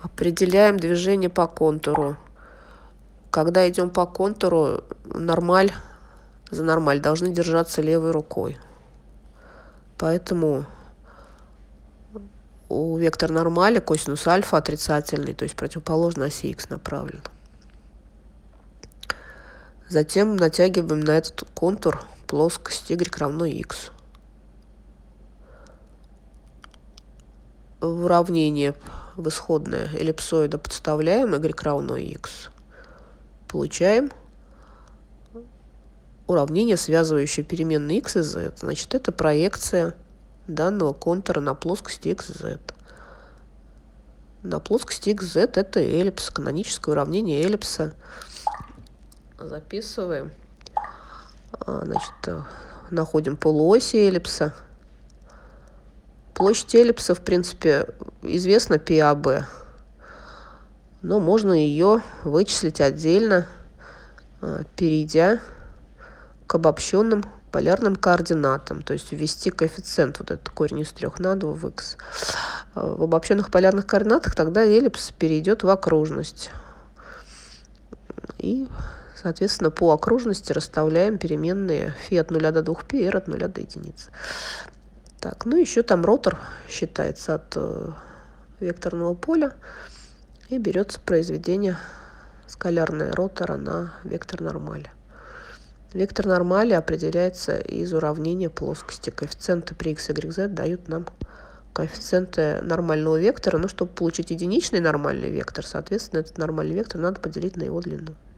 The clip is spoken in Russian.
Определяем движение по контуру. Когда идем по контуру, за нормаль должны держаться левой рукой. Поэтому у вектор нормали косинус альфа отрицательный, то есть противоположно оси х направлен. Затем натягиваем на этот контур плоскость y равно x. В уравнение в исходное эллипсоида подставляем y равно x. Получаем уравнение, связывающее переменные x и z. Значит, это проекция данного контура на плоскости xz. На плоскости xz это эллипс, каноническое уравнение эллипса. Записываем. Значит, находим полуоси эллипса. Площадь эллипса, в принципе, известна πAb, но можно ее вычислить отдельно, перейдя к обобщенным полярным координатам, то есть ввести коэффициент, вот этот корень из 3 на 2 в x. В обобщенных полярных координатах тогда эллипс перейдет в окружность. И, соответственно, по окружности расставляем переменные φ от 0 до 2π и r от 0 до единицы. Так, ну еще там ротор считается от векторного поля, и берется произведение скалярное ротора на вектор нормали. Вектор нормали определяется из уравнения плоскости. Коэффициенты при x, y, z дают нам коэффициенты нормального вектора. Но чтобы получить единичный нормальный вектор, соответственно, этот нормальный вектор надо поделить на его длину.